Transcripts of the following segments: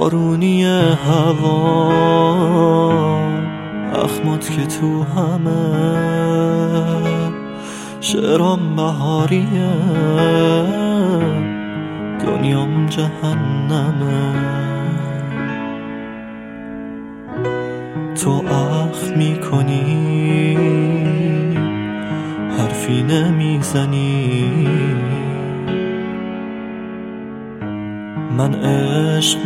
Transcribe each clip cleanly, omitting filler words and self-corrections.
بارونی هوا، اخمات که تو همه، شعرام بهاریه، دنیام جهنمه. تو اخ میکنی، حرفی نمیزنی، من عشق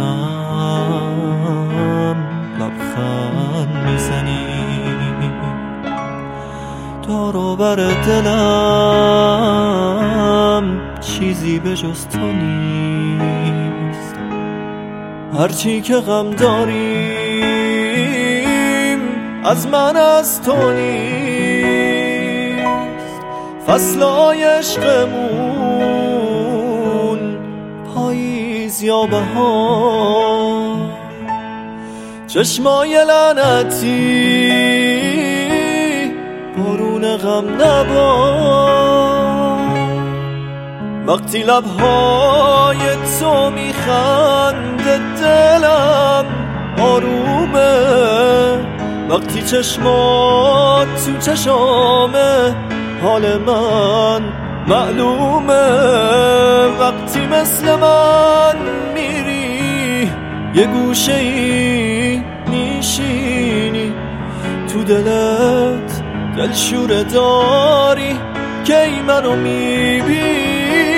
میکنم، لبخند میزنی. دور و بر دلم چیزی به جز تو نیست، هرچی که غم داریم از من از تو نیست. فصلای عشقمون پاییز یا بهار، چشمای لعنتی بارون غم نبار. وقتی لبهای تو میخنده دلم آرومه، وقتی چشمات تو چشامه حال من معلومه. وقتی مثل من میری یه گوشه ای میشینی، تو دلت دلشوره داری که ای منو میبینی.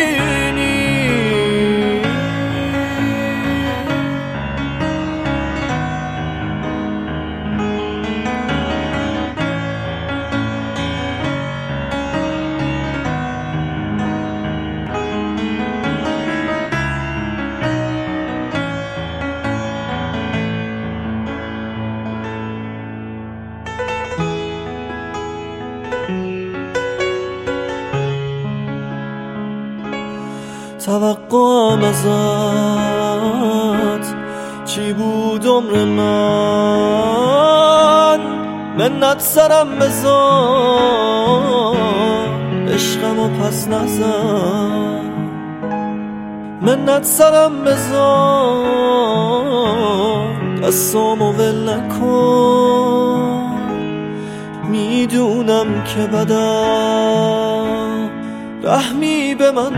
توقعم ازت چی بود عمر من، منت سرم بذار عشقمو پس نزن. منت سرم بذار دستامو ول نکن، میدونم که بدم رحمی به من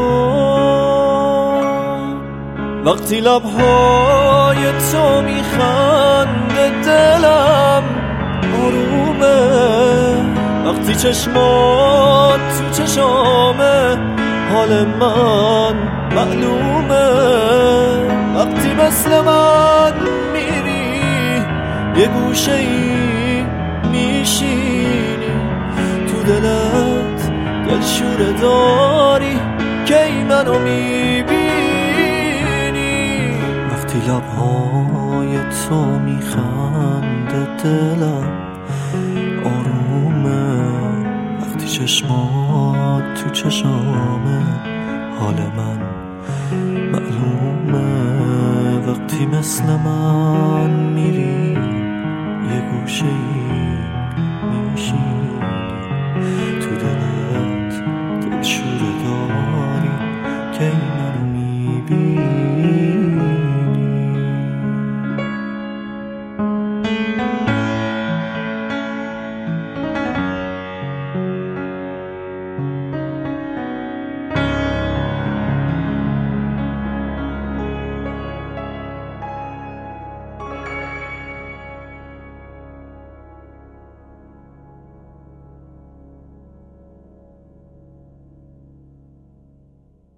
بکن. وقتی لبهای تو میخنده دلم آرومه، وقتی چشمات تو چشامه حال من معلومه. وقتی مثل من میری یه گوشه ای میشینی، تو دلت دلشوره داری که ای منو میبینی. وقتی لبهای تو میخنده دلم آرومه، وقتی چشمات تو چشامه حال من معلومه. وقتی مثل من میری یه گوشه ای میشینی، تو دلت دلشوره داری که ای منو میبینی.